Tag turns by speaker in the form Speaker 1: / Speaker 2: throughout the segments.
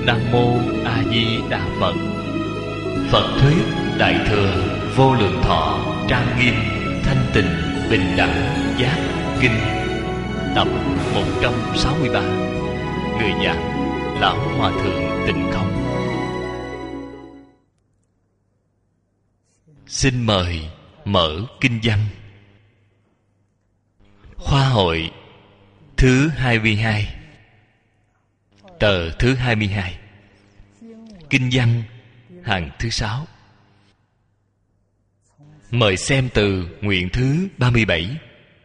Speaker 1: Nam mô A Di Đà Phật. Phật thuyết Đại thừa Vô Lượng Thọ Trang Nghiêm Thanh Tịnh Bình Đẳng Giác Kinh, tập 163. Người giảng Lão Hòa Thượng Tịnh Không. Xin mời mở kinh văn. Khoa hội thứ 22, tờ thứ 22, kinh văn hàng thứ 6. Mời xem từ nguyện thứ 37.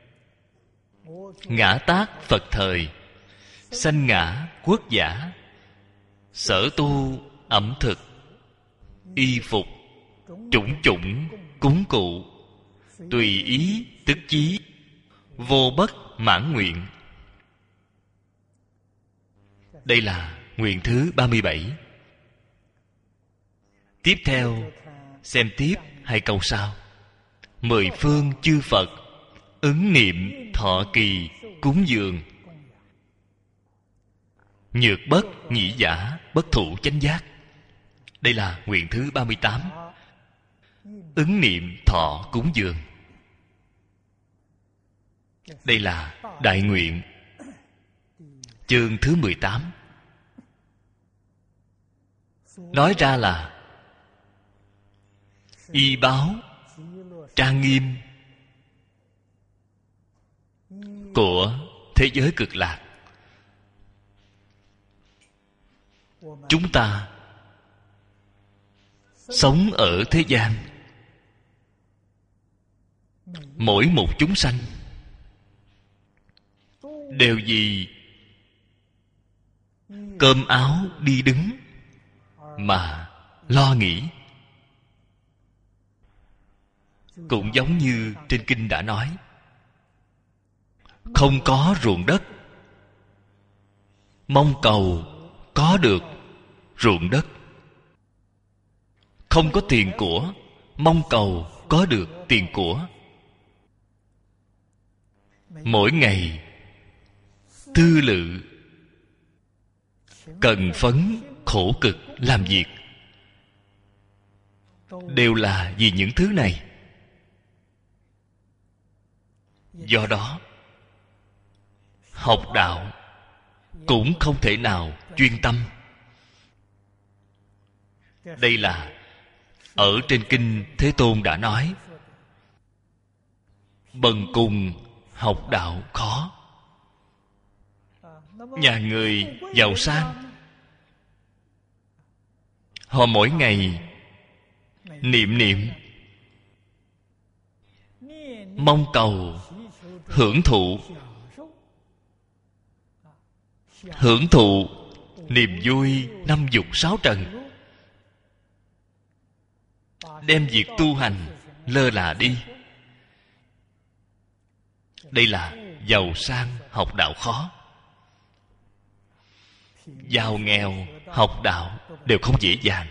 Speaker 1: Ngã tác Phật thời, sanh ngã quốc giả, sở tu ẩm thực, y phục, chủng chủng cúng cụ, tùy ý tức chí, vô bất mãn nguyện. Đây là nguyện thứ 37. Tiếp theo xem tiếp hai câu sau. Mười phương chư Phật ứng niệm thọ kỳ cúng dường, nhược bất nhĩ giả bất thụ chánh giác. Đây là nguyện thứ 38. Ứng niệm thọ cúng dường. Đây là đại nguyện, chương thứ 18. Nói ra là y báo trang nghiêm của thế giới cực lạc. Chúng ta sống ở thế gian, mỗi một chúng sanh đều vì cơm áo đi đứng mà lo nghĩ. Cũng giống như trên kinh đã nói, không có ruộng đất, mong cầu có được ruộng đất. Không có tiền của, mong cầu có được tiền của. Mỗi ngày tư lự, cần phấn khổ cực làm việc, đều là vì những thứ này. Do đó học đạo cũng không thể nào chuyên tâm. Đây là ở trên kinh Thế Tôn đã nói, bần cùng học đạo khó. Nhà người giàu sang, họ mỗi ngày niệm mong cầu hưởng thụ niềm vui năm dục sáu trần, đem việc tu hành lơ là đi. Đây là giàu sang học đạo khó. Giàu nghèo học đạo đều không dễ dàng.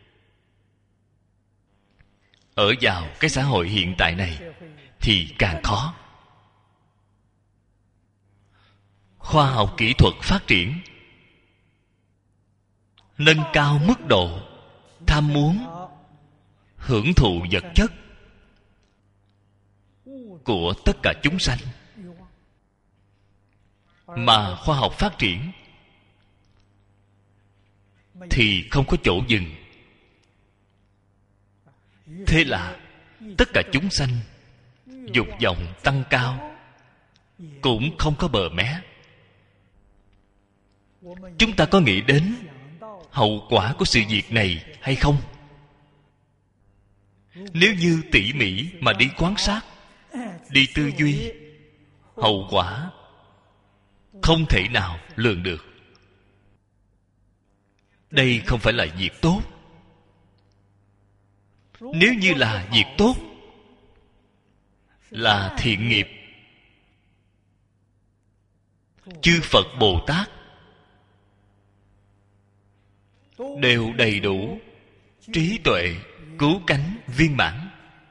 Speaker 1: Ở vào cái xã hội hiện tại này thì càng khó. Khoa học kỹ thuật phát triển, nâng cao mức độ tham muốn hưởng thụ vật chất của tất cả chúng sanh. Mà khoa học phát triển thì không có chỗ dừng. Thế là tất cả chúng sanh dục vọng tăng cao, cũng không có bờ mé. Chúng ta có nghĩ đến hậu quả của sự việc này hay không? Nếu như tỉ mỉ mà đi quan sát, đi tư duy, hậu quả không thể nào lường được. Đây không phải là việc tốt. Nếu như là việc tốt, là thiện nghiệp, chư Phật Bồ Tát đều đầy đủ trí tuệ cứu cánh viên mãn.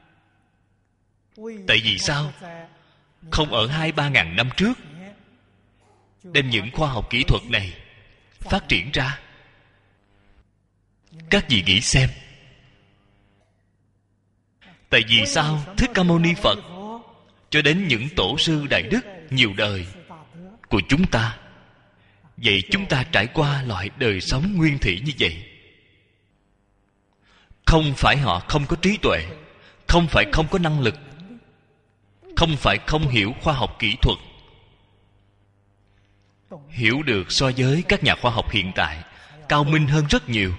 Speaker 1: Tại vì sao? Không ở 2-3 ngàn năm trước đem những khoa học kỹ thuật này phát triển ra, Các vị nghĩ xem, tại vì sao Thích Ca Mâu Ni Phật cho đến những tổ sư đại đức nhiều đời của chúng ta, vậy chúng ta trải qua loại đời sống nguyên thủy như vậy? Không phải họ không có trí tuệ, không phải không có năng lực, không phải không hiểu khoa học kỹ thuật, hiểu được so với các nhà khoa học hiện tại cao minh hơn rất nhiều.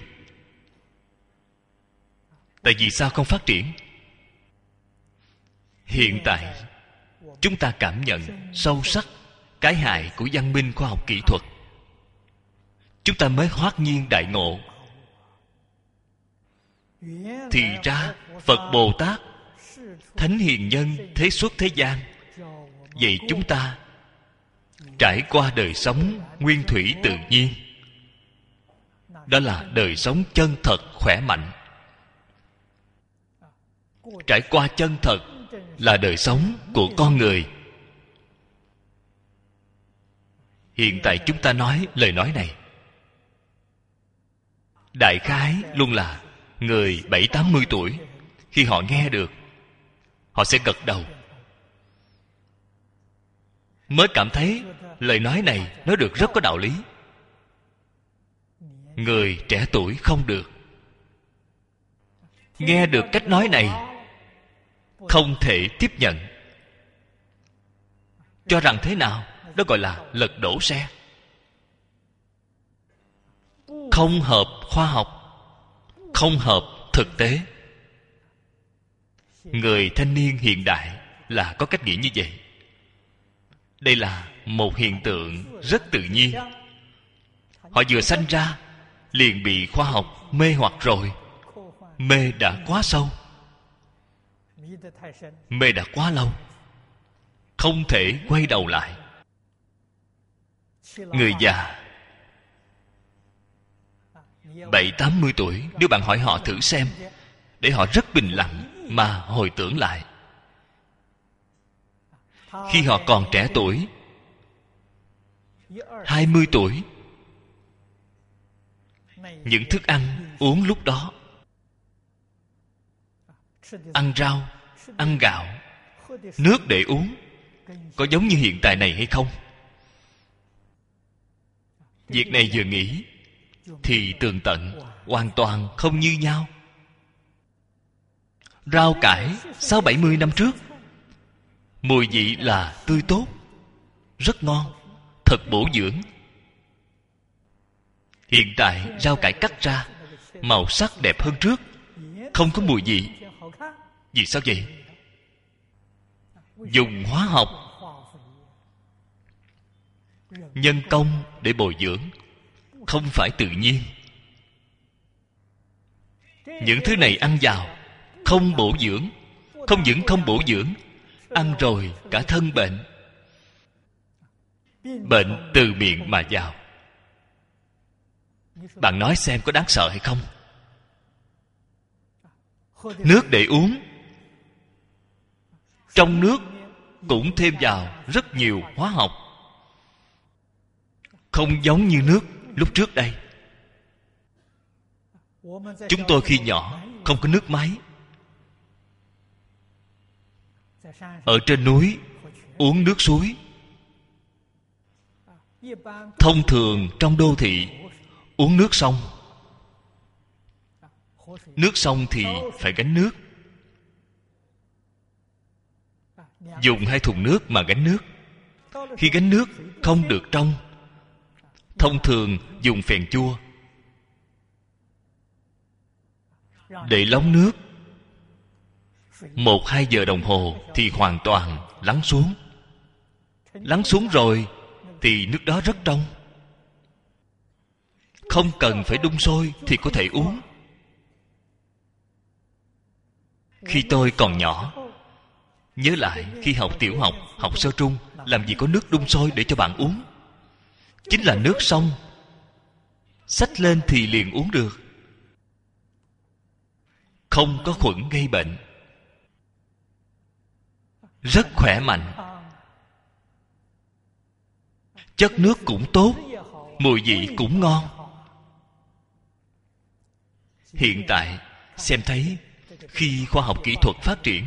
Speaker 1: Tại vì sao không phát triển? Hiện tại chúng ta cảm nhận sâu sắc cái hại của văn minh khoa học kỹ thuật, chúng ta mới hoát nhiên đại ngộ. Thì ra Phật Bồ Tát, Thánh Hiền Nhân thế xuất thế gian, vậy chúng ta trải qua đời sống nguyên thủy tự nhiên, đó là đời sống chân thật khỏe mạnh. Trải qua chân thật là đời sống của con người. Hiện tại chúng ta nói lời nói này, đại khái luôn là người 70-80 tuổi, khi họ nghe được, họ sẽ gật đầu, mới cảm thấy lời nói này nói được rất có đạo lý. Người trẻ tuổi không được. Nghe được cách nói này, không thể tiếp nhận, cho rằng thế nào? Đó gọi là lật đổ xe, không hợp khoa học, không hợp thực tế. Người thanh niên hiện đại là có cách nghĩ như vậy. Đây là một hiện tượng rất tự nhiên. Họ vừa sanh ra liền bị khoa học mê hoặc rồi. Mê đã quá sâu, mê đã quá lâu, không thể quay đầu lại. Người già 70-80 tuổi, nếu bạn hỏi họ thử xem, để họ rất bình lặng mà hồi tưởng lại, khi họ còn trẻ tuổi, 20 tuổi, những thức ăn uống lúc đó, ăn rau, ăn gạo, nước để uống, có giống như hiện tại này hay không? Việc này vừa nghĩ thì tường tận, hoàn toàn không như nhau. Rau cải 60-70 năm trước, mùi vị là tươi tốt, rất ngon, thật bổ dưỡng. Hiện tại rau cải cắt ra, màu sắc đẹp hơn trước, không có mùi vị. Vì sao vậy? Dùng hóa học, nhân công để bồi dưỡng, không phải tự nhiên. Những thứ này ăn vào không bổ dưỡng, không những không bổ dưỡng, ăn rồi cả thân bệnh. Bệnh từ miệng mà vào. Bạn nói xem có đáng sợ hay không? Nước để uống, trong nước cũng thêm vào rất nhiều hóa học, không giống như nước lúc trước đây. Chúng tôi khi nhỏ không có nước máy, ở trên núi uống nước suối. Thông thường trong đô thị uống nước sông. Nước sông thì phải gánh nước, dùng 2 thùng nước mà gánh nước. Khi gánh nước không được trong, thông thường dùng phèn chua để lóng nước. 1-2 giờ đồng hồ thì hoàn toàn lắng xuống. Lắng xuống rồi thì nước đó rất trong, không cần phải đun sôi thì có thể uống. Khi tôi còn nhỏ, nhớ lại khi học tiểu học, học sơ trung, làm gì có nước đun sôi để cho bạn uống. Chính là nước sông, xách lên thì liền uống được, không có khuẩn gây bệnh, rất khỏe mạnh. Chất nước cũng tốt, mùi vị cũng ngon. Hiện tại xem thấy khi khoa học kỹ thuật phát triển,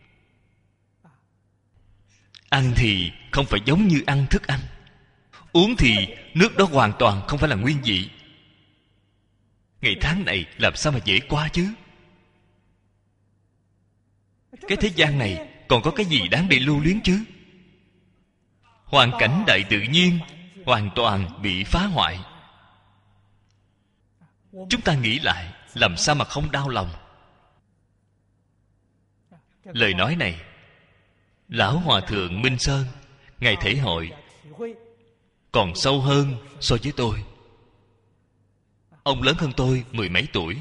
Speaker 1: ăn thì không phải giống như ăn thức ăn, uống thì nước đó hoàn toàn không phải là nguyên vị. Ngày tháng này làm sao mà dễ qua chứ? Cái thế gian này còn có cái gì đáng để lưu luyến chứ? Hoàn cảnh đại tự nhiên hoàn toàn bị phá hoại. Chúng ta nghĩ lại, làm sao mà không đau lòng? Lời nói này, Lão Hòa Thượng Minh Sơn, Ngài thể hội còn sâu hơn so với tôi. Ông lớn hơn tôi mười mấy tuổi.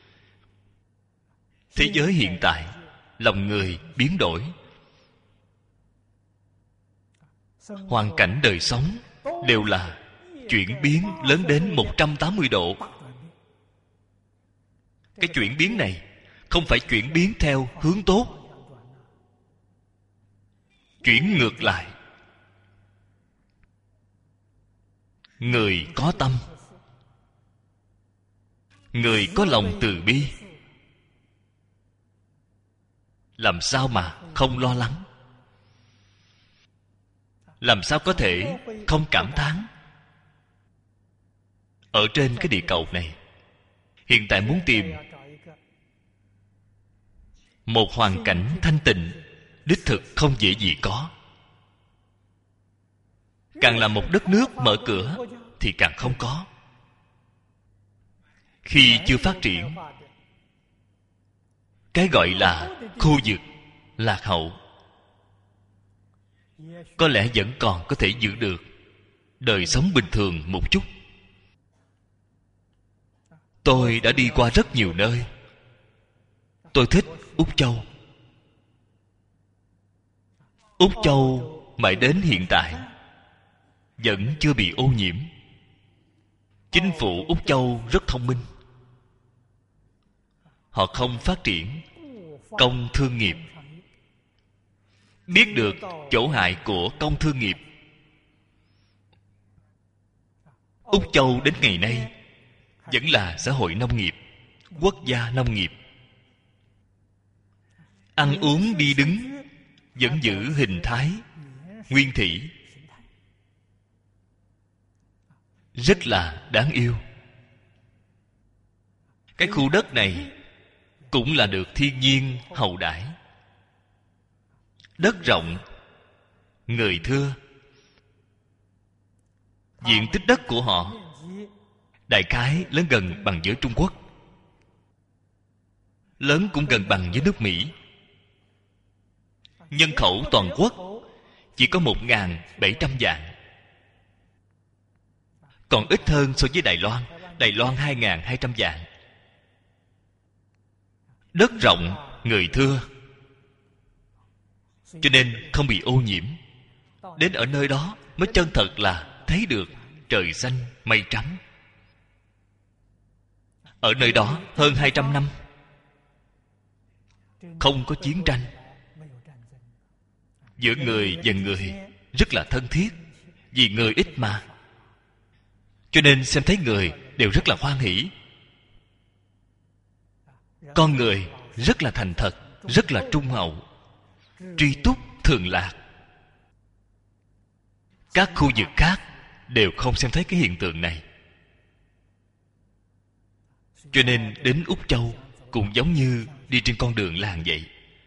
Speaker 1: Thế giới hiện tại, lòng người biến đổi, hoàn cảnh đời sống đều là chuyển biến lớn đến 180 độ. Cái chuyển biến này không phải chuyển biến theo hướng tốt, chuyển ngược lại. Người có tâm, người có lòng từ bi, làm sao mà không lo lắng? Làm sao có thể không cảm thán? Ở trên cái địa cầu này, hiện tại muốn tìm một hoàn cảnh thanh tịnh, đích thực không dễ gì có. Càng là một đất nước mở cửa thì càng không có. Khi chưa phát triển, cái gọi là khu vực lạc hậu có lẽ vẫn còn có thể giữ được đời sống bình thường một chút. Tôi đã đi qua rất nhiều nơi. Tôi thích Úc Châu. Úc Châu mãi đến hiện tại vẫn chưa bị ô nhiễm. Chính phủ Úc Châu rất thông minh. Họ không phát triển công thương nghiệp. Biết được chỗ hại của công thương nghiệp. Úc Châu đến ngày nay vẫn là xã hội nông nghiệp, quốc gia nông nghiệp. Ăn uống đi đứng vẫn giữ hình thái nguyên thủy, rất là đáng yêu. Cái khu đất này cũng là được thiên nhiên hậu đãi. Đất rộng, người thưa. Diện tích đất của họ đại khái lớn gần bằng với Trung Quốc, lớn cũng gần bằng với nước Mỹ. Nhân khẩu toàn quốc chỉ có 1.700 vạn, còn ít hơn so với Đài Loan. Đài Loan 2.200 vạn. Đất rộng, người thưa, cho nên không bị ô nhiễm. Đến ở nơi đó mới chân thật là thấy được trời xanh mây trắng. Ở nơi đó hơn 200 năm không có chiến tranh. Giữa người và người rất là thân thiết. Vì người ít mà, cho nên xem thấy người đều rất là hoan hỷ. Con người rất là thành thật, rất là trung hậu, tri túc thường lạc. Các khu vực khác đều không xem thấy cái hiện tượng này. Cho nên đến Úc Châu cũng giống như đi trên con đường làng vậy.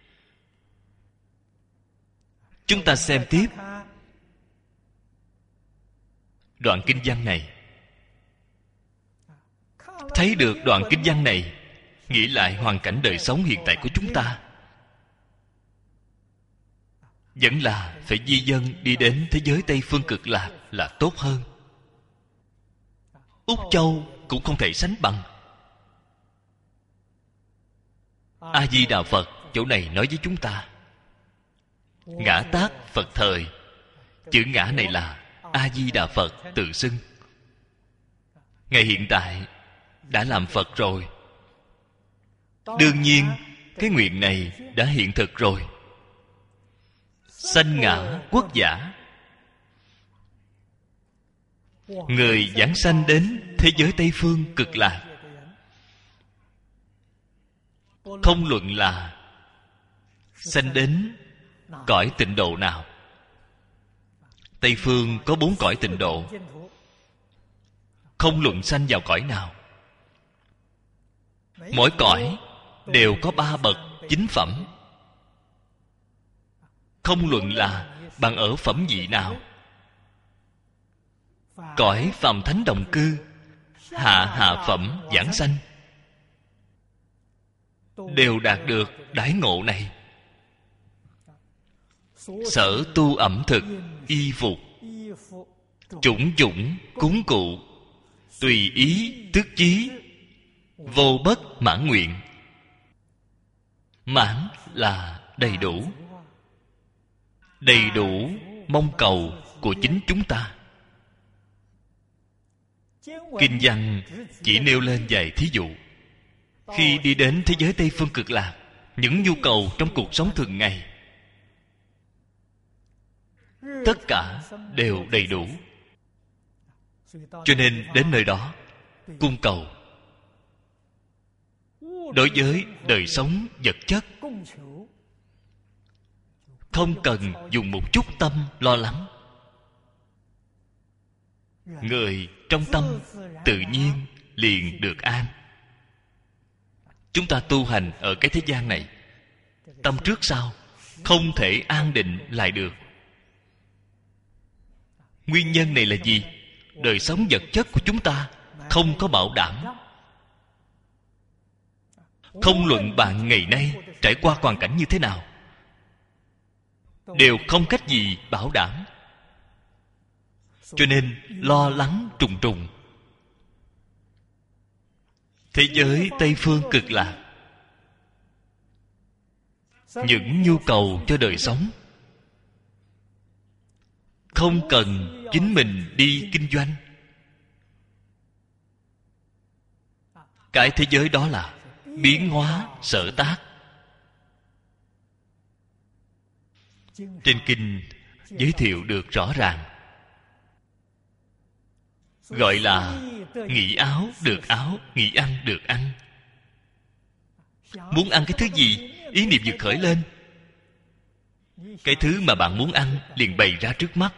Speaker 1: Chúng ta xem tiếp đoạn kinh văn này. Thấy được đoạn kinh văn này, nghĩ lại hoàn cảnh đời sống hiện tại của chúng ta, vẫn là phải di dân đi đến thế giới Tây Phương Cực Lạc là tốt hơn. Úc Châu cũng không thể sánh bằng. A Di Đà Phật chỗ này nói với chúng ta, ngã tát Phật thời. Chữ ngã này là A Di Đà Phật tự xưng. Ngài hiện tại đã làm Phật rồi. Đương nhiên cái nguyện này đã hiện thực rồi. Sanh ngã quốc giả, người giảng sanh đến thế giới Tây Phương Cực Lạc, không luận là sanh đến cõi tịnh độ nào. Tây phương có 4 cõi tịnh độ, không luận sanh vào cõi nào. Mỗi cõi đều có 3 bậc chính phẩm, không luận là bạn ở phẩm vị nào. Cõi phàm thánh đồng cư, hạ phẩm giảng sanh đều đạt được đãi ngộ này. Sở tu ẩm thực, y phục, chủng chủng cúng cụ, tùy ý tức chí, vô bất mãn nguyện. Mãn là đầy đủ, đầy đủ mong cầu của chính chúng ta. Kinh văn chỉ nêu lên vài thí dụ. Khi đi đến thế giới Tây phương cực lạc, những nhu cầu trong cuộc sống thường ngày tất cả đều đầy đủ. Cho nên đến nơi đó cung cầu. Đối với đời sống vật chất, không cần dùng một chút tâm lo lắng. Người trong tâm tự nhiên liền được an. Chúng ta tu hành ở cái thế gian này, tâm trước sau không thể an định lại được. Nguyên nhân này là gì? Đời sống vật chất của chúng ta không có bảo đảm. Không luận bạn ngày nay trải qua hoàn cảnh như thế nào, đều không cách gì bảo đảm. Cho nên lo lắng trùng trùng. Thế giới Tây phương cực lạc, những nhu cầu cho đời sống không cần chính mình đi kinh doanh. Cái thế giới đó là biến hóa sở tác. Trên kinh giới thiệu được rõ ràng, gọi là nghĩ áo được áo, nghĩ ăn được ăn. Muốn ăn cái thứ gì, ý niệm vừa khởi lên, cái thứ mà bạn muốn ăn liền bày ra trước mắt.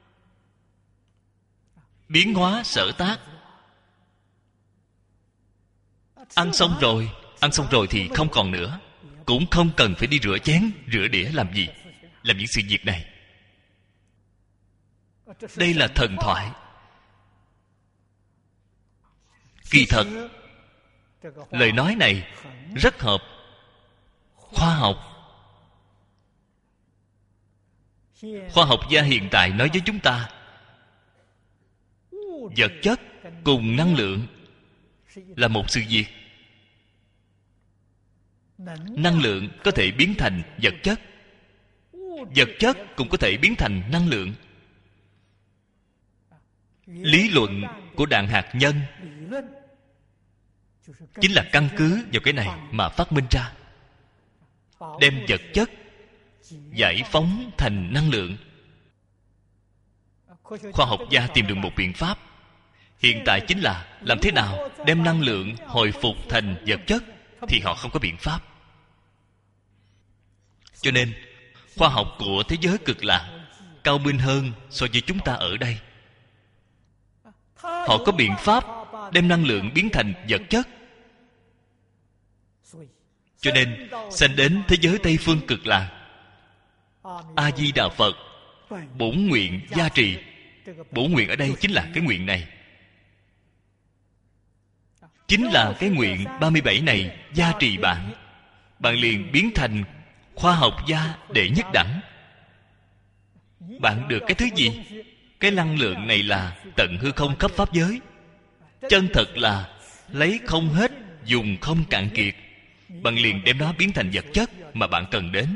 Speaker 1: Biến hóa sở tác. Ăn xong rồi thì không còn nữa, cũng không cần phải đi rửa chén rửa đĩa làm gì, làm những sự việc này. Đây là thần thoại. Kỳ thật lời nói này rất hợp khoa học. Khoa học gia hiện tại nói với chúng ta, vật chất cùng năng lượng là một sự việc. Năng lượng có thể biến thành vật chất, vật chất cũng có thể biến thành năng lượng. Lý luận của đạn hạt nhân chính là căn cứ vào cái này mà phát minh ra, đem vật chất giải phóng thành năng lượng. Khoa học gia tìm được một biện pháp hiện tại, chính là làm thế nào đem năng lượng hồi phục thành vật chất, thì họ không có biện pháp. Cho nên khoa học của thế giới cực lạc cao minh hơn so với chúng ta ở đây. Họ có biện pháp đem năng lượng biến thành vật chất. Cho nên sanh đến thế giới Tây phương cực lạc, A Di Đà Phật bổn nguyện gia trì. Bổn nguyện ở đây chính là cái nguyện này, chính là cái nguyện 37 này gia trì bạn. Bạn liền biến thành khoa học gia đệ nhất đẳng. Bạn được cái thứ gì? Cái năng lượng này là tận hư không khắp pháp giới. Chân thật là lấy không hết, dùng không cạn kiệt. Bạn liền đem nó biến thành vật chất mà bạn cần đến.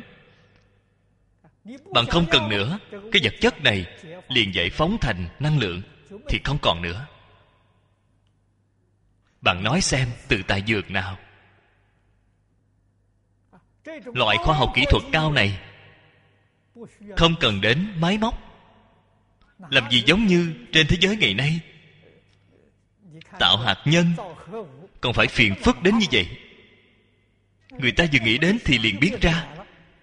Speaker 1: Bạn không cần nữa, cái vật chất này liền giải phóng thành năng lượng, thì không còn nữa. Bạn nói xem, từ tài dược nào? Loại khoa học kỹ thuật cao này không cần đến máy móc. Làm gì giống như trên thế giới ngày nay, tạo hạt nhân còn phải phiền phức đến như vậy. Người ta vừa nghĩ đến thì liền biết ra.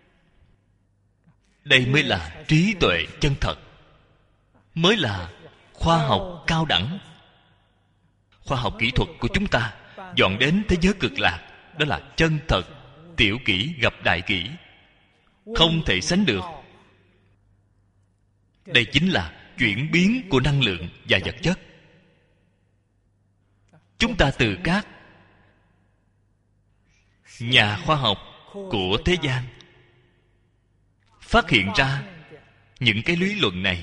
Speaker 1: Đây mới là trí tuệ chân thật, mới là khoa học cao đẳng. Khoa học kỹ thuật của chúng ta dọn đến thế giới cực lạc, đó là chân thật, tiểu kỹ gặp đại kỹ, không thể sánh được. Đây chính là chuyển biến của năng lượng và vật chất. Chúng ta từ các nhà khoa học của thế gian phát hiện ra những cái lý luận này,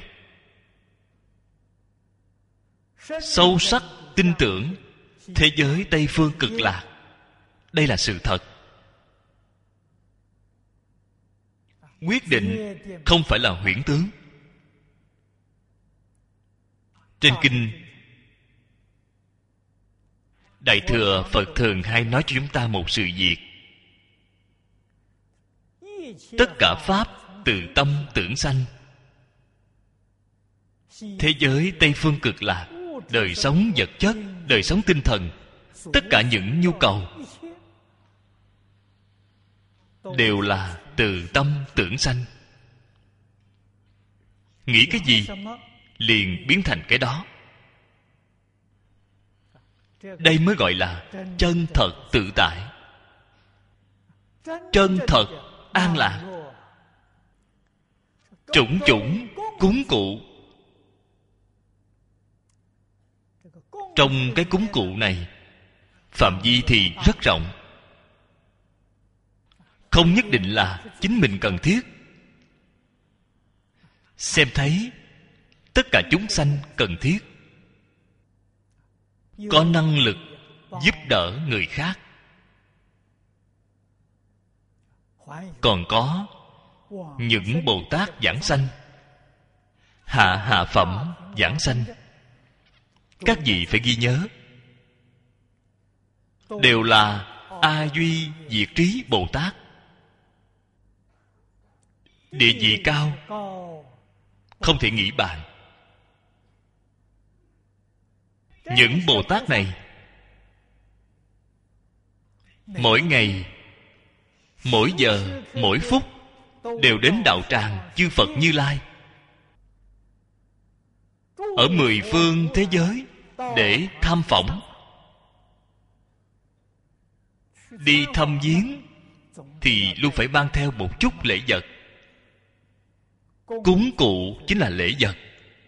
Speaker 1: sâu sắc tin tưởng thế giới Tây Phương cực lạc. Đây là sự thật. Quyết định không phải là huyễn tướng. Trên kinh Đại Thừa Phật thường hay nói cho chúng ta một sự việc: tất cả pháp từ tâm tưởng sanh. Thế giới Tây Phương cực lạc, đời sống vật chất, đời sống tinh thần, tất cả những nhu cầu đều là từ tâm tưởng sanh. Nghĩ cái gì liền biến thành cái đó. Đây mới gọi là chân thật tự tại, chân thật an lạc. Chủng chủng cúng cụ. Trong cái cúng cụ này, phạm vi thì rất rộng, không nhất định là chính mình cần thiết. Xem thấy tất cả chúng sanh cần thiết, có năng lực giúp đỡ người khác. Còn có những Bồ Tát giảng sanh, hạ phẩm giảng sanh. Các vị phải ghi nhớ, đều là A Duy Diệt Trí Bồ Tát. Địa vị cao, không thể nghĩ bàn. Những Bồ Tát này mỗi ngày, mỗi giờ, mỗi phút đều đến đạo tràng chư Phật Như Lai ở mười phương thế giới để tham phỏng. Đi thăm viếng thì luôn phải mang theo một chút lễ vật. Cúng cụ chính là lễ vật.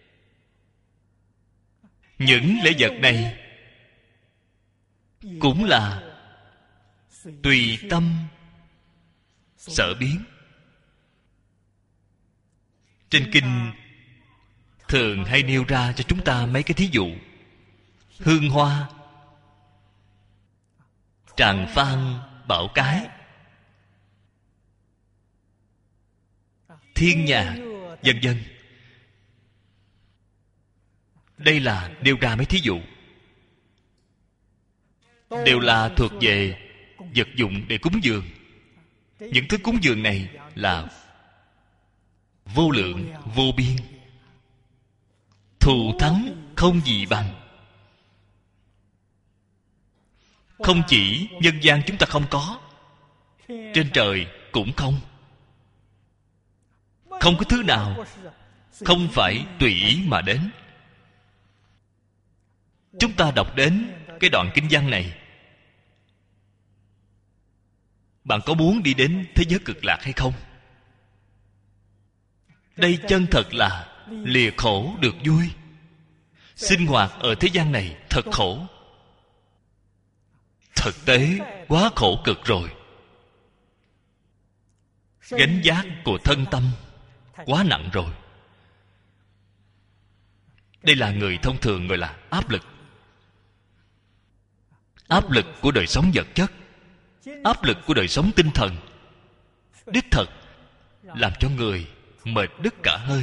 Speaker 1: Những lễ vật này cũng là tùy tâm sở biến. Trên kinh thường hay nêu ra cho chúng ta mấy cái thí dụ: hương hoa, tràng phan, bảo cái, thiên nhạc, vân vân. Đây là nêu ra mấy thí dụ, đều là thuộc về vật dụng để cúng dường. Những thứ cúng dường này là vô lượng vô biên, thù thắng không gì bằng. Không chỉ nhân gian chúng ta không có, trên trời cũng không. Không có thứ nào không phải tùy ý mà đến. Chúng ta đọc đến cái đoạn kinh văn này, bạn có muốn đi đến thế giới cực lạc hay không? Đây chân thật là lìa khổ được vui. Sinh hoạt ở thế gian này thật khổ, thực tế quá khổ cực rồi. Gánh vác của thân tâm quá nặng rồi. Đây là người thông thường gọi là áp lực. Áp lực của đời sống vật chất, áp lực của đời sống tinh thần, đích thật làm cho người mệt đứt cả hơi.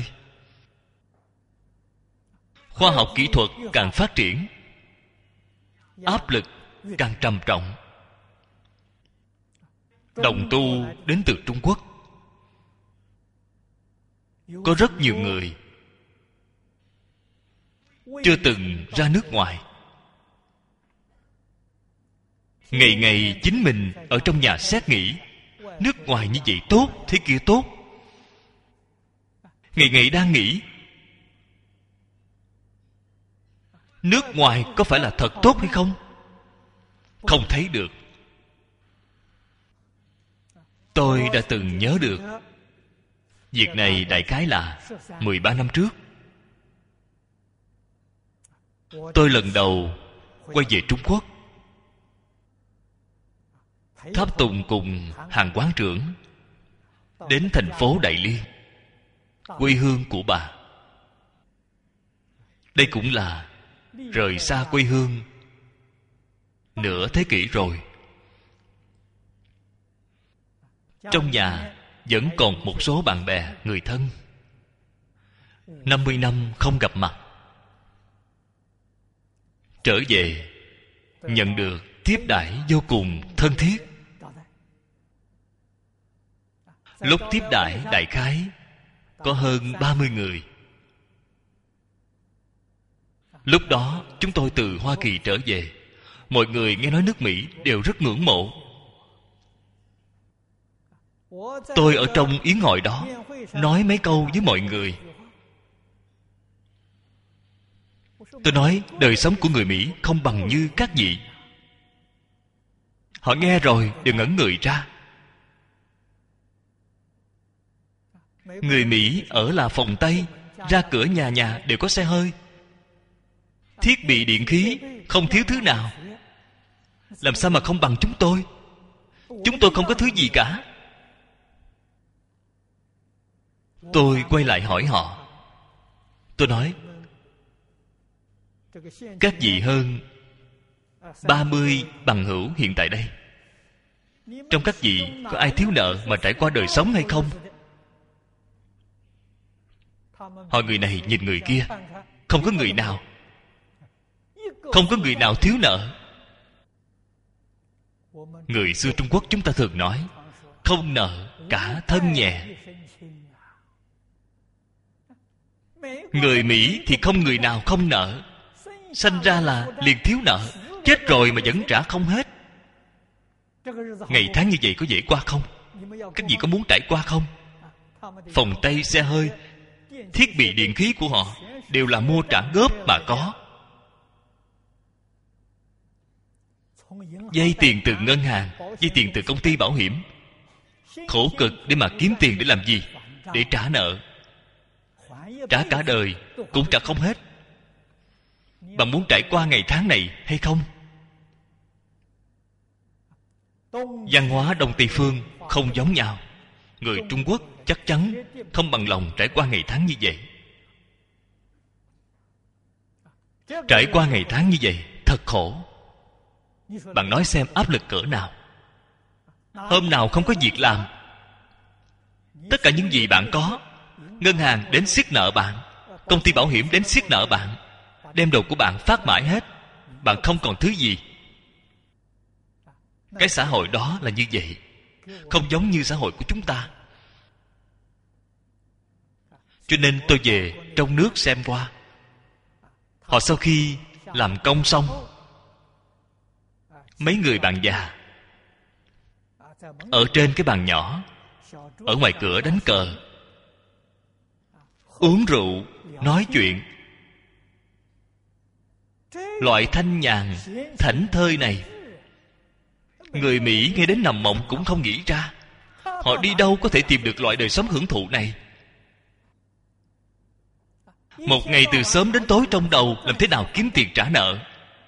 Speaker 1: Khoa học kỹ thuật càng phát triển, áp lực càng trầm trọng. Đồng tu đến từ Trung Quốc, có rất nhiều người chưa từng ra nước ngoài, Ngày ngày chính mình ở trong nhà xét nghĩ, nước ngoài như vậy tốt, thế kia tốt. Ngày ngày đang nghĩ nước ngoài có phải là thật tốt hay không? Không thấy được. Tôi đã từng nhớ được việc này đại khái là 13 năm trước. Tôi lần đầu quay về Trung Quốc, tháp tùng cùng Hàn quán trưởng đến thành phố Đại Liên, quê hương của bà. Đây cũng là rời xa quê hương nửa thế kỷ rồi. Trong nhà vẫn còn một số bạn bè, người thân. 50 năm không gặp mặt. Trở về nhận được tiếp đãi vô cùng thân thiết. Lúc tiếp đãi đại khái có hơn 30 người. Lúc đó chúng tôi từ Hoa Kỳ trở về. Mọi người nghe nói nước Mỹ đều rất ngưỡng mộ. Tôi ở trong yến hội đó nói mấy câu với mọi người. Tôi nói đời sống của người Mỹ không bằng như các vị. Họ nghe rồi đều ngẩn người ra. Người Mỹ ở là phòng Tây, ra cửa nhà nhà đều có xe hơi, thiết bị điện khí không thiếu thứ nào. Làm sao mà không bằng chúng tôi? Chúng tôi không có thứ gì cả. Tôi quay lại hỏi họ. Tôi nói, các vị hơn 30 bằng hữu hiện tại đây, trong các vị có ai thiếu nợ mà trải qua đời sống hay không? Họ người này nhìn người kia, không có người nào. Không có người nào thiếu nợ. Người xưa Trung Quốc chúng ta thường nói, không nợ cả thân nhẹ. Người Mỹ thì không người nào không nợ. Sanh ra là liền thiếu nợ, chết rồi mà vẫn trả không hết. Ngày tháng như vậy có dễ qua không? Các vị có muốn trải qua không? Phòng Tây, xe hơi, thiết bị điện khí của họ đều là mua trả góp mà có. Vay tiền từ ngân hàng, vay tiền từ công ty bảo hiểm, khổ cực để mà kiếm tiền để làm gì? Để trả nợ. Trả cả đời cũng trả không hết. Bạn muốn trải qua ngày tháng này hay không? Văn hóa Đông Tây phương không giống nhau. Người Trung Quốc chắc chắn không bằng lòng trải qua ngày tháng như vậy. Trải qua ngày tháng như vậy thật khổ. Bạn nói xem áp lực cỡ nào. Hôm nào không có việc làm, tất cả những gì bạn có, ngân hàng đến siết nợ bạn, công ty bảo hiểm đến siết nợ bạn, đem đồ của bạn phát mãi hết. Bạn không còn thứ gì. Cái xã hội đó là như vậy, không giống như xã hội của chúng ta. Cho nên tôi về trong nước xem qua. Họ sau khi làm công xong, mấy người bạn già ở trên cái bàn nhỏ, ở ngoài cửa đánh cờ, uống rượu, nói chuyện. Loại thanh nhàn, thảnh thơi này, người Mỹ nghe đến nằm mộng cũng không nghĩ ra. Họ đi đâu có thể tìm được loại đời sống hưởng thụ này? Một ngày từ sớm đến tối trong đầu làm thế nào kiếm tiền trả nợ.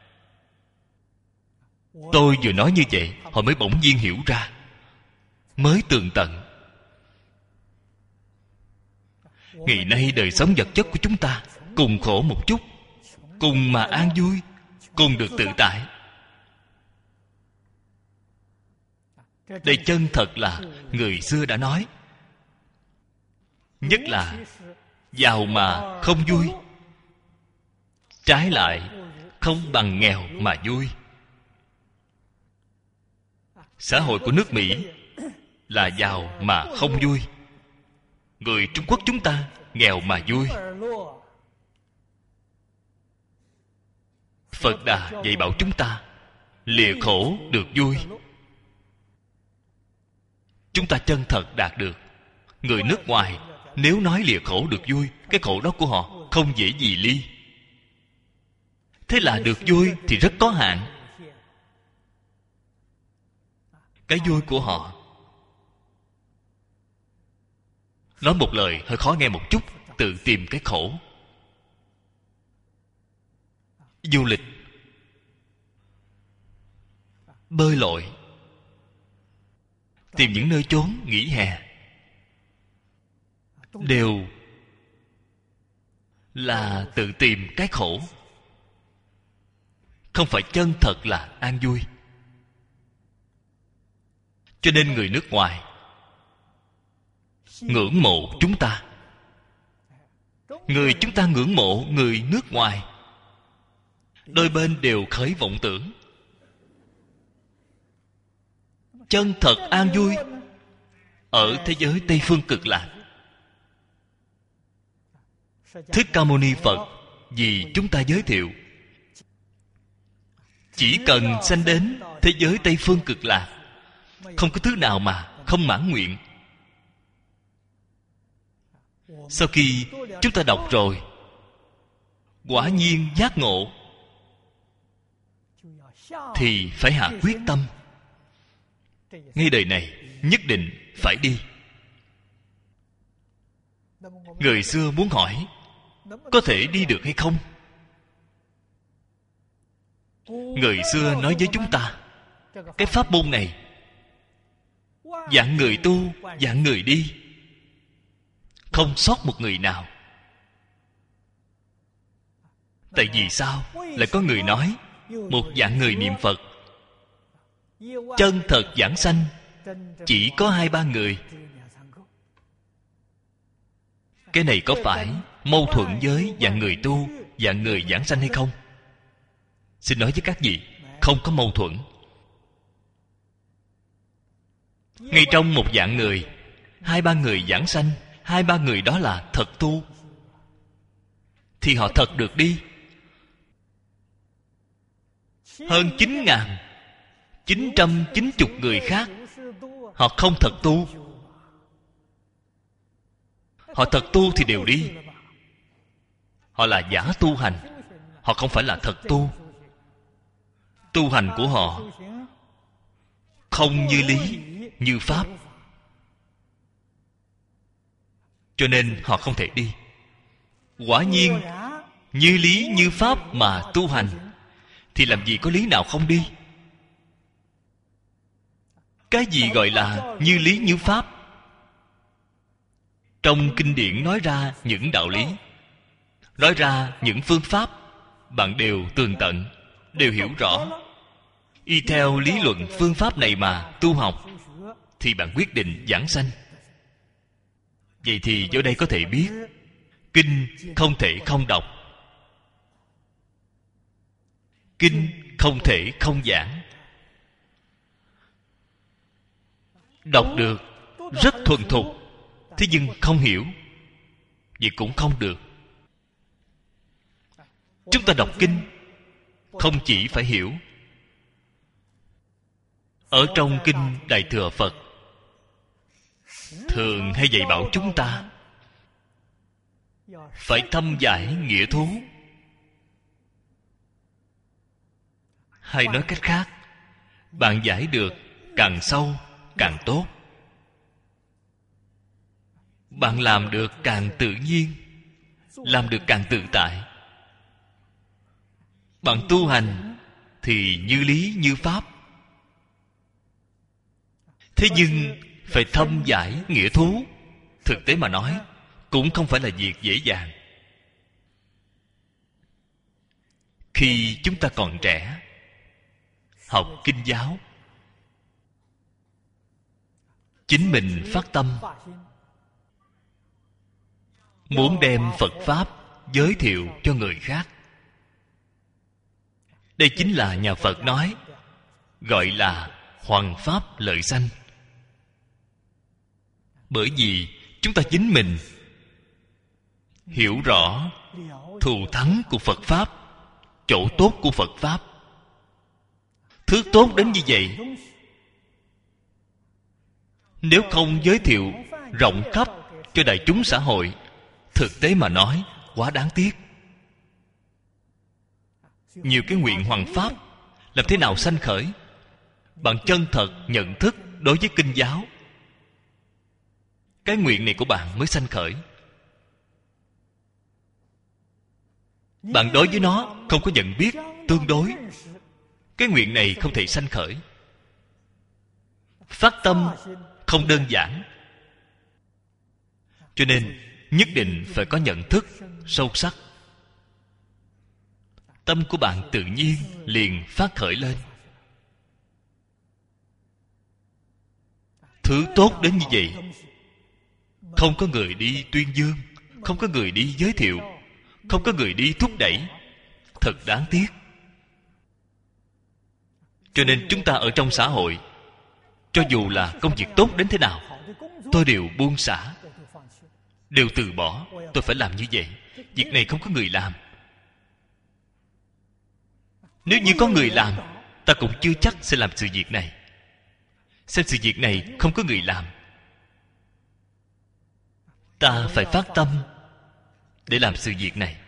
Speaker 1: Tôi vừa nói như vậy, họ mới bỗng nhiên hiểu ra, mới tường tận. Ngày nay đời sống vật chất của chúng ta cùng khổ một chút, cùng mà an vui, cùng được tự tại. Đây chân thật là người xưa đã nói. Nhất là giàu mà không vui, trái lại không bằng nghèo mà vui. Xã hội của nước Mỹ là giàu mà không vui. Người Trung Quốc chúng ta nghèo mà vui. Phật Đà dạy bảo chúng ta lìa khổ được vui. Chúng ta chân thật đạt được. Người nước ngoài nếu nói lìa khổ được vui, cái khổ đó của họ không dễ gì ly. Thế là được vui thì rất có hạn. Cái vui của họ, nói một lời hơi khó nghe một chút, tự tìm cái khổ. Du lịch, bơi lội, tìm những nơi chốn nghỉ hè, đều là tự tìm cái khổ, không phải chân thật là an vui. Cho nên người nước ngoài ngưỡng mộ chúng ta, người chúng ta ngưỡng mộ người nước ngoài. Đôi bên đều khởi vọng tưởng. Chân thật an vui ở thế giới Tây Phương Cực Lạc. Thích Ca Mâu Ni Phật vì chúng ta giới thiệu, chỉ cần sanh đến thế giới Tây Phương Cực Lạc, không có thứ nào mà không mãn nguyện. Sau khi chúng ta đọc rồi, quả nhiên giác ngộ, thì phải hạ quyết tâm, ngay đời này nhất định phải đi. Người xưa muốn hỏi có thể đi được hay không? Người xưa nói với chúng ta, cái pháp môn này vạn người tu, vạn người đi, không sót một người nào. Tại vì sao lại có người nói một vạn người niệm Phật, chân thật giảng sanh chỉ có 2-3 người? Cái này có phải mâu thuẫn với vạn người tu, vạn người giảng sanh hay không? Xin nói với các vị, không có mâu thuẫn. Ngay trong một vạn người, 2-3 người giảng sanh, 2-3 người đó là thật tu, thì họ thật được đi. Hơn 9.990 người khác, họ không thật tu. Họ thật tu thì đều đi. Họ là giả tu hành, họ không phải là thật tu. Tu hành của họ không như lý, như pháp, cho nên họ không thể đi. Quả nhiên như lý như pháp mà tu hành, thì làm gì có lý nào không đi? Cái gì gọi là như lý như pháp? Trong kinh điển nói ra những đạo lý, nói ra những phương pháp, bạn đều tường tận, đều hiểu rõ. Y theo lý luận phương pháp này mà tu học, thì bạn quyết định giảng sanh. Vậy thì ở đây có thể biết, kinh không thể không đọc, kinh không thể không giảng. Đọc được rất thuần thục, thế nhưng không hiểu, vậy cũng không được. Chúng ta đọc kinh không chỉ phải hiểu. Ở trong kinh Đại Thừa Phật thường hay dạy bảo chúng ta phải thâm giải nghĩa thú. Hay nói cách khác, bạn giải được càng sâu càng tốt. Bạn làm được càng tự nhiên, làm được càng tự tại. Bạn tu hành thì như lý như pháp. Thế nhưng phải thâm giải nghĩa thú, thực tế mà nói cũng không phải là việc dễ dàng. Khi chúng ta còn trẻ, học kinh giáo, chính mình phát tâm muốn đem Phật Pháp giới thiệu cho người khác. Đây chính là nhà Phật nói, gọi là hoằng pháp lợi sanh. Bởi vì chúng ta chính mình hiểu rõ thù thắng của Phật Pháp, chỗ tốt của Phật Pháp, Thứ tốt đến như vậy, nếu không giới thiệu rộng khắp cho đại chúng xã hội, thực tế mà nói quá đáng tiếc. Nhiều cái nguyện hoằng pháp làm thế nào sanh khởi? Bạn chân thật nhận thức đối với kinh giáo, cái nguyện này của bạn mới sanh khởi. Bạn đối với nó không có nhận biết tương đối, cái nguyện này không thể sanh khởi. Phát tâm không đơn giản, cho nên nhất định phải có nhận thức sâu sắc. Tâm của bạn tự nhiên liền phát khởi lên. Thứ tốt đến như vậy, không có người đi tuyên dương, không có người đi giới thiệu, không có người đi thúc đẩy, thật đáng tiếc. Cho nên chúng ta ở trong xã hội, cho dù là công việc tốt đến thế nào, tôi đều buông xả, đều từ bỏ. Tôi phải làm như vậy, việc này không có người làm. Nếu như có người làm, ta cũng chưa chắc sẽ làm sự việc này. Xem sự việc này không có người làm, ta phải phát tâm để làm sự việc này.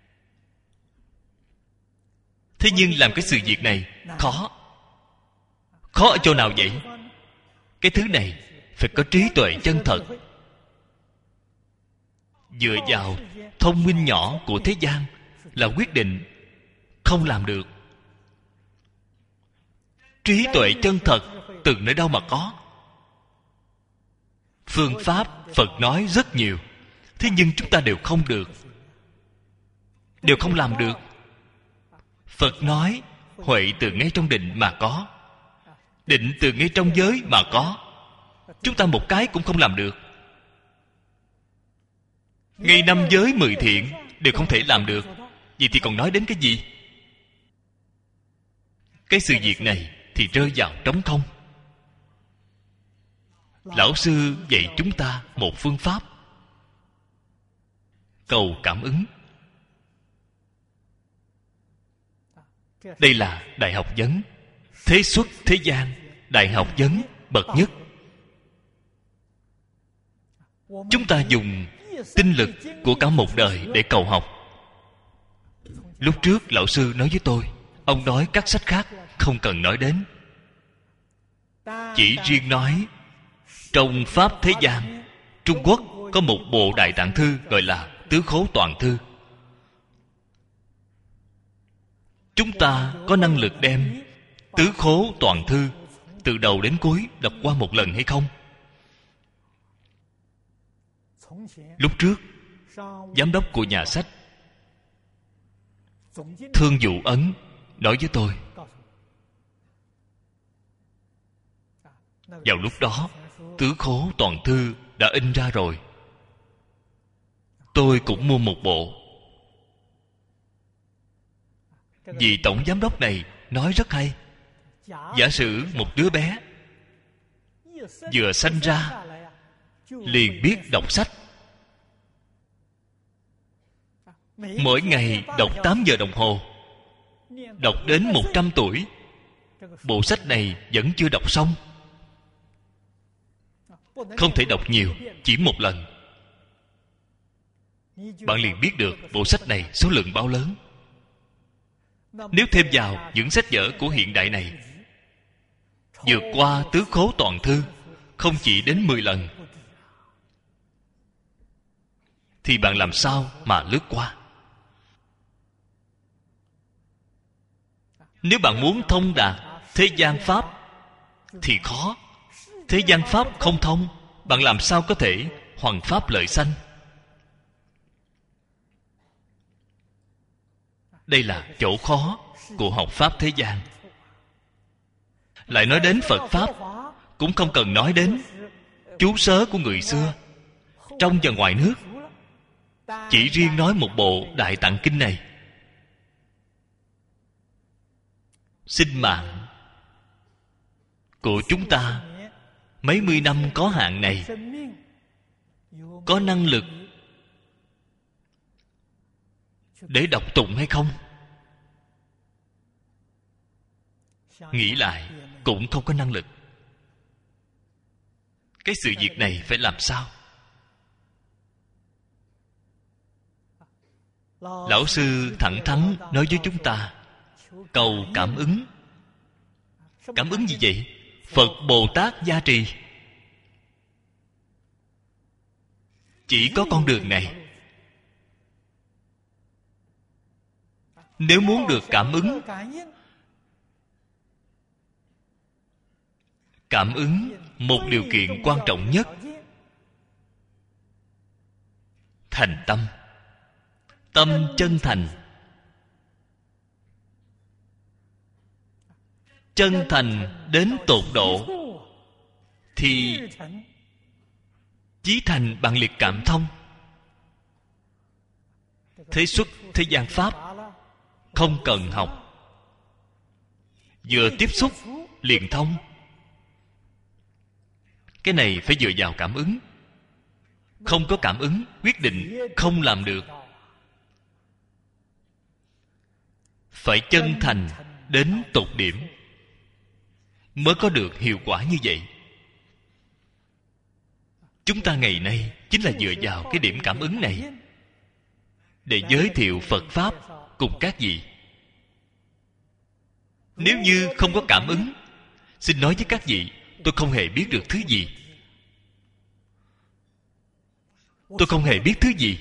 Speaker 1: Thế nhưng làm cái sự việc này khó. Khó ở chỗ nào vậy? Cái thứ này phải có trí tuệ chân thật. Dựa vào thông minh nhỏ của thế gian là quyết định không làm được. Trí tuệ chân thật từ nơi đâu mà có? Phương pháp Phật nói rất nhiều, thế nhưng chúng ta đều không được, đều không làm được. Phật nói huệ từ ngay trong định mà có, định từ ngay trong giới mà có. Chúng ta một cái cũng không làm được. Ngay 5 giới 10 thiện đều không thể làm được, vậy thì còn nói đến cái gì? Cái sự việc này thì rơi vào trống không. Lão sư dạy chúng ta một phương pháp cầu cảm ứng. Đây là đại học vấn, thế xuất thế gian đại học vấn bậc nhất. Chúng ta dùng tinh lực của cả một đời để cầu học. Lúc trước lão sư nói với tôi, ông nói các sách khác không cần nói đến, chỉ riêng nói trong pháp thế gian, Trung Quốc có một bộ Đại Tạng Thư gọi là Tứ Khố Toàn Thư. Chúng ta có năng lực đem Tứ Khố Toàn Thư từ đầu đến cuối đọc qua một lần hay không? Lúc trước, giám đốc của nhà sách Thương Dụ Ấn nói với tôi, vào lúc đó Tứ Khố Toàn Thư đã in ra rồi, tôi cũng mua một bộ. Vì tổng giám đốc này nói rất hay. Giả sử một đứa bé vừa sanh ra liền biết đọc sách, mỗi ngày đọc 8 giờ đồng hồ, đọc đến 100 tuổi, bộ sách này vẫn chưa đọc xong. Không thể đọc nhiều, chỉ một lần. Bạn liền biết được bộ sách này số lượng bao lớn. Nếu thêm vào những sách vở của hiện đại này, vượt qua Tứ Khố Toàn Thư không chỉ đến 10 lần, thì bạn làm sao mà lướt qua? Nếu bạn muốn thông đạt thế gian pháp thì khó. Thế gian pháp không thông, bạn làm sao có thể hoằng pháp lợi sanh? Đây là chỗ khó của học pháp thế gian. Lại nói đến Phật pháp, cũng không cần nói đến chú sớ của người xưa, trong và ngoài nước. Chỉ riêng nói một bộ Đại Tạng Kinh này, sinh mạng của chúng ta mấy mươi năm có hạn này, có năng lực để đọc tụng hay không? nghĩ lại cũng không có năng lực. Cái sự việc này phải làm sao? Lão sư thẳng thắn nói với chúng ta, cầu cảm ứng. Cảm ứng gì vậy? Phật Bồ Tát gia trì. Chỉ có con đường này. Nếu muốn được cảm ứng, cảm ứng một điều kiện quan trọng nhất, thành tâm. Tâm chân thành. Chân thành đến tột độ thì chí thành bằng liệt cảm thông. Thế xuất thế gian pháp không cần học, vừa tiếp xúc liền thông. Cái này phải dựa vào cảm ứng. Không có cảm ứng, quyết định không làm được. Phải chân thành đến tột điểm mới có được hiệu quả như vậy. Chúng ta ngày nay chính là dựa vào cái điểm cảm ứng này để giới thiệu Phật Pháp cùng các vị. Nếu như không có cảm ứng, xin nói với các vị, tôi không hề biết được thứ gì. Tôi không hề biết thứ gì.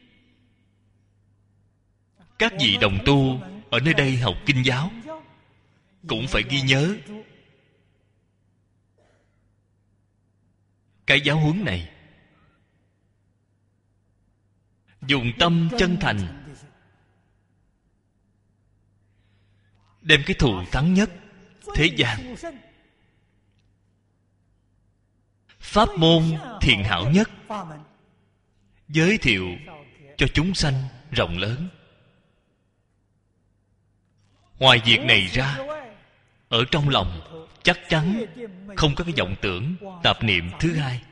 Speaker 1: Các vị đồng tu ở nơi đây học kinh giáo cũng phải ghi nhớ cái giáo huấn này. Dùng tâm chân thành, đem cái thù thắng nhất thế gian, pháp môn thiện hảo nhất giới thiệu cho chúng sanh rộng lớn. Ngoài việc này ra, ở trong lòng chắc chắn không có cái vọng tưởng tạp niệm thứ hai.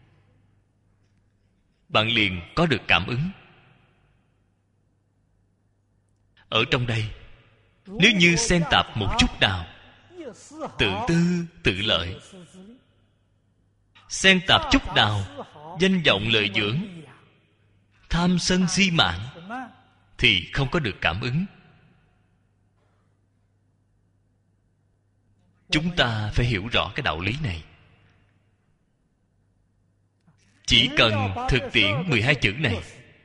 Speaker 1: Bạn liền có được cảm ứng. Ở trong đây, nếu như xen tạp một chút nào, tự tư tự lợi, xen tạp chút nào danh vọng lợi dưỡng, tham sân si mạng, thì không có được cảm ứng. Chúng ta phải hiểu rõ cái đạo lý này. Chỉ cần thực tiễn 12 chữ này,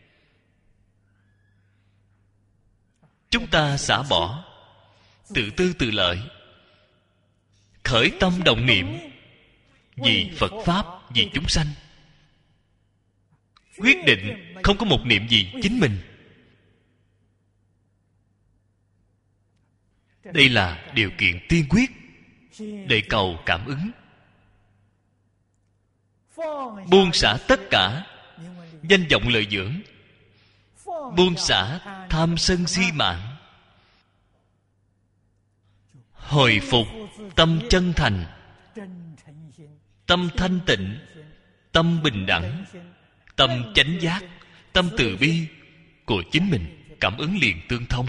Speaker 1: chúng ta xả bỏ tự tư tự lợi, khởi tâm động niệm vì Phật Pháp, vì chúng sanh. Quyết định không có một niệm gì chính mình. Đây là điều kiện tiên quyết để cầu cảm ứng. Buông xả tất cả danh vọng lợi dưỡng, buông xả tham sân si mạng, hồi phục tâm chân thành, tâm thanh tịnh, tâm bình đẳng, tâm chánh giác, tâm từ bi của chính mình, cảm ứng liền tương thông.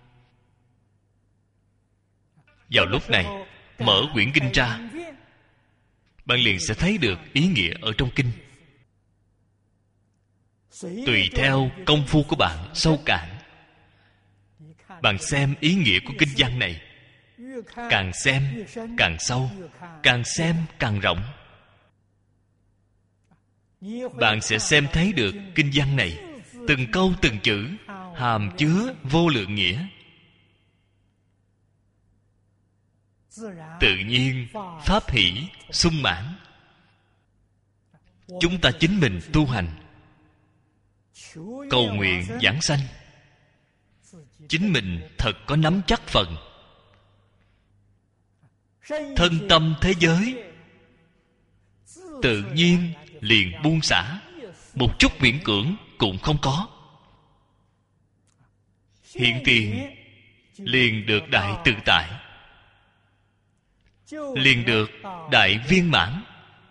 Speaker 1: Vào lúc này, mở quyển kinh ra, bạn liền sẽ thấy được ý nghĩa ở trong kinh. Tùy theo công phu của bạn sâu cạn, bạn xem ý nghĩa của kinh văn này, càng xem càng sâu, càng xem càng rộng. Bạn sẽ xem thấy được kinh văn này từng câu từng chữ hàm chứa vô lượng nghĩa. Tự nhiên pháp hỷ sung mãn. Chúng ta chính mình tu hành, cầu nguyện giảng sanh, chính mình thật có nắm chắc phần. Thân tâm thế giới tự nhiên liền buông xả, một chút miễn cưỡng cũng không có. Hiện tiền liền được đại tự tại, liền được đại viên mãn,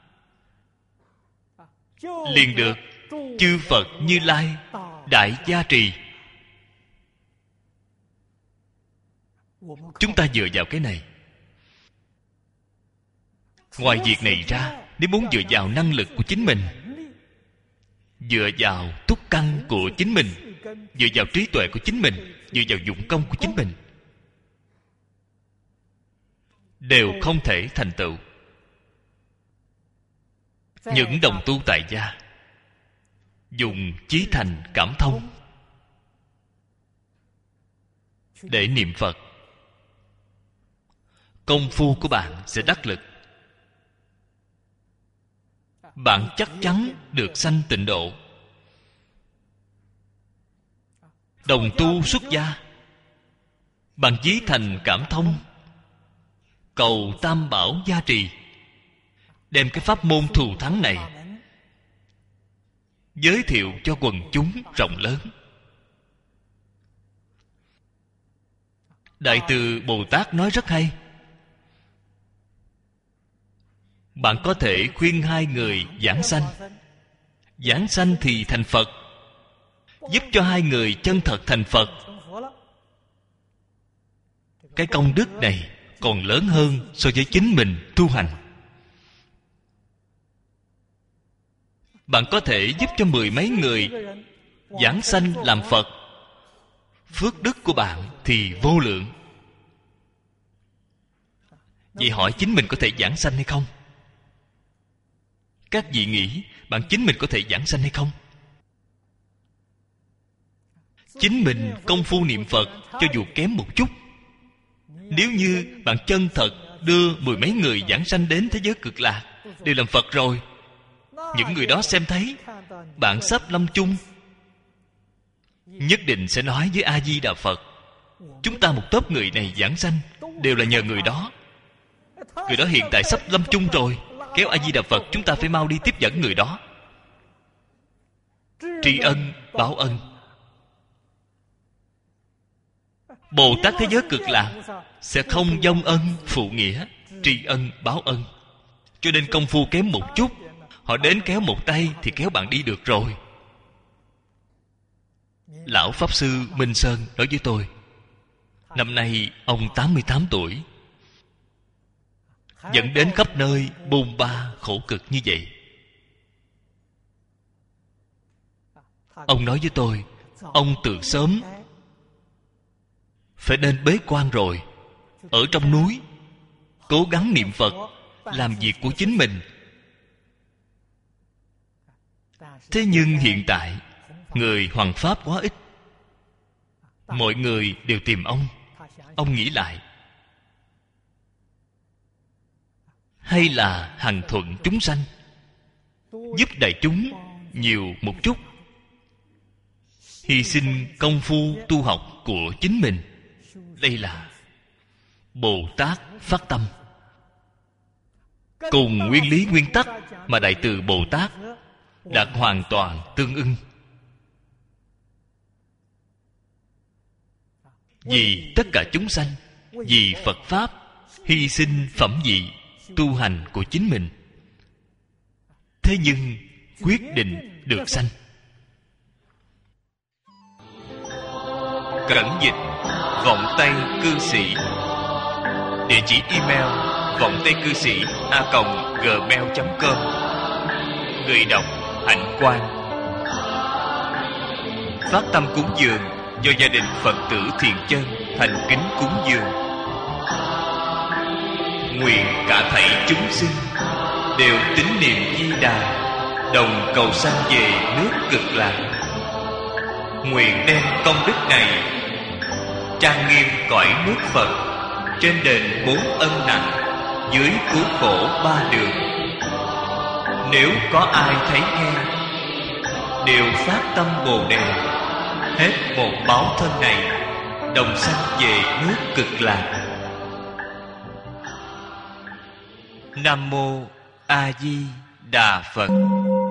Speaker 1: liền được chư Phật Như Lai đại gia trì. Chúng ta dựa vào cái này, Ngoài việc này ra, nếu muốn dựa vào năng lực của chính mình, dựa vào túc căn của chính mình, dựa vào trí tuệ của chính mình, dựa vào dụng công của chính mình, đều không thể thành tựu. Những đồng tu tại gia dùng chí thành cảm thông để niệm Phật, công phu của bạn sẽ đắc lực. Bạn chắc chắn được sanh tịnh độ. Đồng tu xuất gia, bằng chí thành cảm thông, cầu Tam Bảo gia trì, đem cái pháp môn thù thắng này giới thiệu cho quần chúng rộng lớn. Đại Từ Bồ Tát nói rất hay. Bạn có thể khuyên hai người giảng sanh. Giảng sanh thì thành Phật, giúp cho hai người chân thật thành Phật. Cái công đức này còn lớn hơn so với chính mình tu hành. Bạn có thể giúp cho 10 mấy người giảng sanh làm Phật, phước đức của bạn thì vô lượng. Vậy hỏi chính mình có thể giảng sanh hay không? Các vị nghĩ bạn chính mình có thể giảng sanh hay không? Chính mình công phu niệm Phật cho dù kém một chút, nếu như bạn chân thật đưa 10 mấy người giảng sanh đến thế giới cực lạc, đều làm Phật rồi, những người đó xem thấy bạn sắp lâm chung, nhất định sẽ nói với A Di Đà Phật: chúng ta một tốp người này giảng sanh đều là nhờ người đó. Người đó hiện tại sắp lâm chung rồi, kéo A Di Đà Phật chúng ta phải mau đi tiếp dẫn người đó. Tri ân báo ân. Bồ Tát thế giới cực lạc sẽ không vong ân phụ nghĩa, tri ân báo ân. Cho nên công phu kém một chút, họ đến kéo một tay thì kéo bạn đi được rồi. Lão Pháp Sư Minh Sơn nói với tôi, năm nay ông 88 tuổi, dẫn đến khắp nơi bôn ba khổ cực như vậy. Ông nói với tôi, ông từ sớm phải nên bế quan rồi, ở trong núi cố gắng niệm Phật, làm việc của chính mình. Thế nhưng hiện tại người hoằng pháp quá ít, mọi người đều tìm ông. Ông nghĩ lại, hay là hằng thuận chúng sanh, giúp đại chúng nhiều một chút, hy sinh công phu tu học của chính mình. Đây là Bồ Tát phát tâm. Cùng nguyên lý nguyên tắc mà Đại Từ Bồ Tát đạt hoàn toàn tương ưng. Vì tất cả chúng sanh, vì Phật Pháp, hy sinh phẩm vị tu hành của chính mình, thế nhưng quyết định được sanh. Cẩn dịch Vọng Tây Cư Sĩ. Địa chỉ email vongtaicư sĩ@gmail.com. Người đọc Hạnh Quang. Phát tâm cúng dường do gia đình Phật tử Thiện Chân thành kính cúng dường. Nguyện cả thảy chúng sinh đều tín niệm Di Đà, đồng cầu sanh về nước Cực Lạc. Nguyện đem công đức này trang nghiêm cõi nước Phật, trên đền 4 ân nặng, dưới cứu khổ 3 đường. Nếu có ai thấy nghe, đều phát tâm Bồ Đề, hết một báo thân này, đồng sanh về nước Cực Lạc. Nam mô A Di Đà Phật.